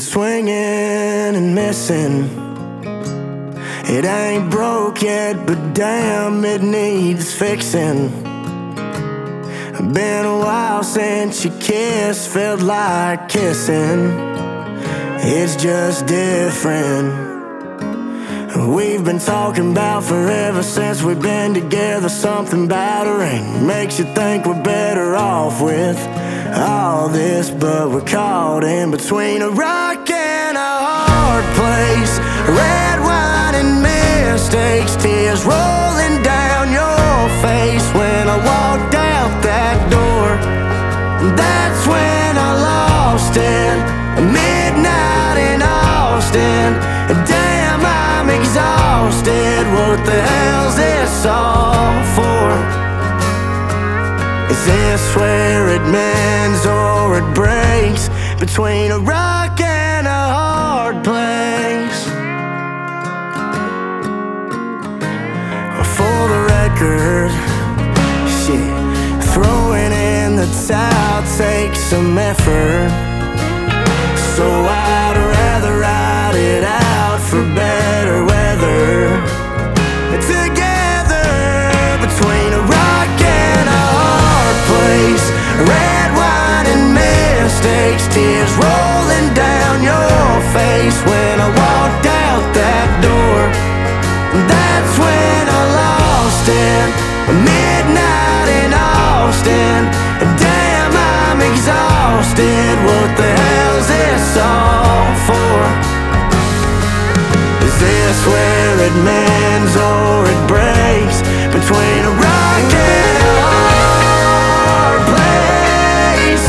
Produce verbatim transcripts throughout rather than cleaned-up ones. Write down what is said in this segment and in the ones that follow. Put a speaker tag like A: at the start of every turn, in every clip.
A: swinging and missing. It ain't broke yet, but damn, it needs fixing. Been a while since you kissed, felt like kissing. It's just different. We've been talking about forever since we've been together. Something about a ring makes you think we're better off with all this, but we're caught in between a rock and a hard place. Red wine and mistakes, tears rolling down your face. When I walked out that door, that's when I lost it. Midnight in Austin, damn, I'm exhausted. What the hell's this all for? Is this where it mends or it breaks? Between a rock and a hard place. For the record, shit, throwing in the towel takes some effort. So I'd rather ride it out for better weather. Together, between a rock and a hard place. Red wine and mistakes, tears rolling down your face. When I walked out that door, that's when I lost it. Midnight in Austin, damn, I'm exhausted. What the hell's this all for? Is this where it mends or it breaks? Between a rock and a hard place.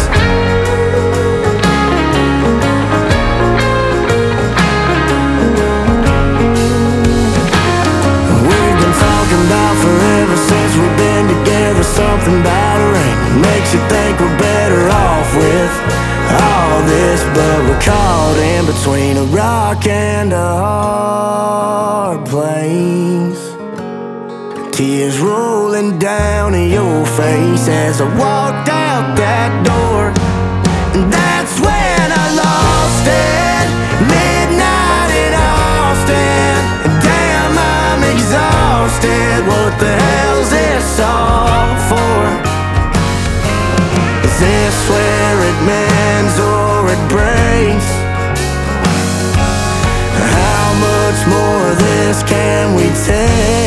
A: We've been talking about forever since we've been together. Something about a ring makes you think we're better off with all this, but we're caught in between a rock and a hard place. Tears rolling down your face as I walked out that door. And that's when I lost it. Midnight in Austin, damn, I'm exhausted. What the hell's this all for? Is this where it mends or it breaks? How much more of this can we take?